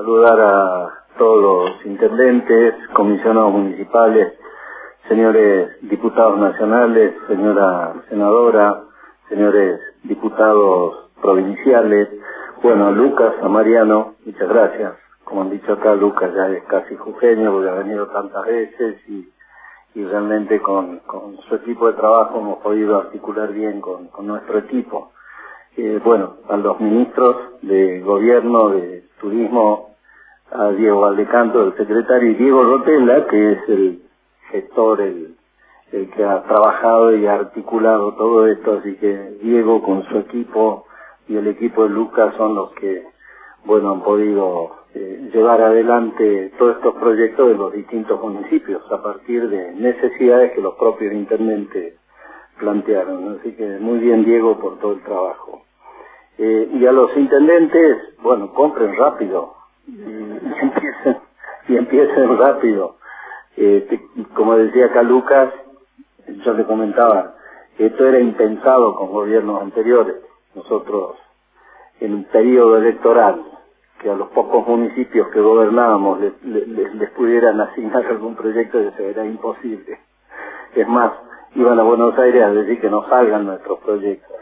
saludar a todos los intendentes, comisionados municipales, señores diputados nacionales, señora senadora, señores diputados provinciales, bueno, a Lucas, a Mariano, muchas gracias. Como han dicho acá, Lucas ya es casi jujeño porque ha venido tantas veces y realmente con su equipo de trabajo hemos podido articular bien con nuestro equipo. Bueno, a los ministros de Gobierno, de Turismo, a Diego Valdecanto, el secretario, y Diego Rotella, que es el gestor, el que ha trabajado y ha articulado todo esto, así que Diego con su equipo y el equipo de Lucas son los que, bueno, han podido llevar adelante todos estos proyectos de los distintos municipios a partir de necesidades que los propios intendentes plantearon. Así que muy bien, Diego, por todo el trabajo. Y a los intendentes, bueno, compren rápido y empiecen rápido. Como decía acá Lucas, yo le comentaba, esto era impensado con gobiernos anteriores. Nosotros, en un periodo electoral, que a los pocos municipios que gobernábamos les pudieran asignar algún proyecto, eso era imposible. Es más, iban a Buenos Aires a decir que no salgan nuestros proyectos.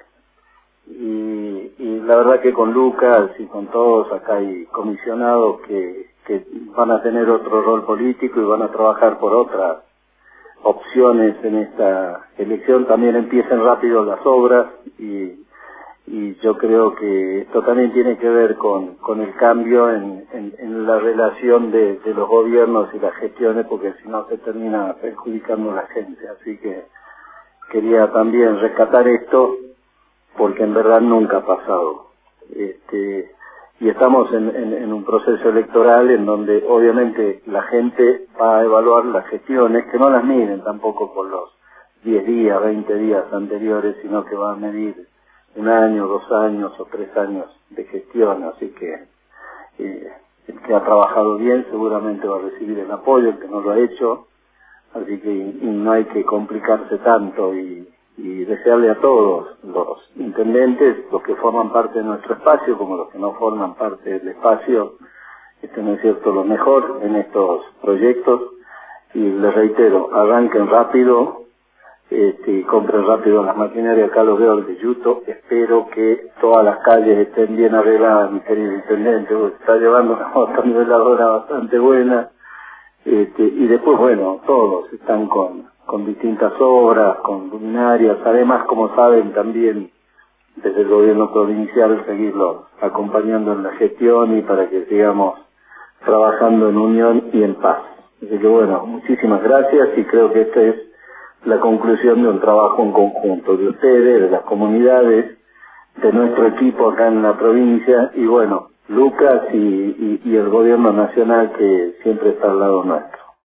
Y la verdad que con Lucas y con todos acá hay comisionados que van a tener otro rol político y van a trabajar por otras opciones en esta elección. También empiecen rápido las obras y yo creo que esto también tiene que ver con el cambio en la relación de los gobiernos y las gestiones, porque si no se termina perjudicando a la gente. Así que quería también rescatar esto, porque en verdad nunca ha pasado. Y estamos en un proceso electoral en donde obviamente la gente va a evaluar las gestiones, que no las miden tampoco por los 10 días, 20 días anteriores, sino que va a medir 1 año, 2 años o 3 años de gestión. Así que el que ha trabajado bien seguramente va a recibir el apoyo, el que no lo ha hecho. Así que no hay que complicarse tanto y desearle a todos los intendentes, los que forman parte de nuestro espacio, como los que no forman parte del espacio, ¿no es cierto?, lo mejor en estos proyectos. Y les reitero, arranquen rápido, compren rápido las maquinarias. Acá los veo de Yuto. Espero que todas las calles estén bien arregladas, mi querido intendente, porque está llevando una motoniveladora bastante buena. Y después, bueno, todos están con distintas obras, con luminarias. Además, como saben, también desde el gobierno provincial seguirlos acompañando en la gestión y para que sigamos trabajando en unión y en paz. Así que bueno, muchísimas gracias y creo que esta es la conclusión de un trabajo en conjunto de ustedes, de las comunidades, de nuestro equipo acá en la provincia y bueno, Lucas y el gobierno nacional que siempre está al lado nuestro.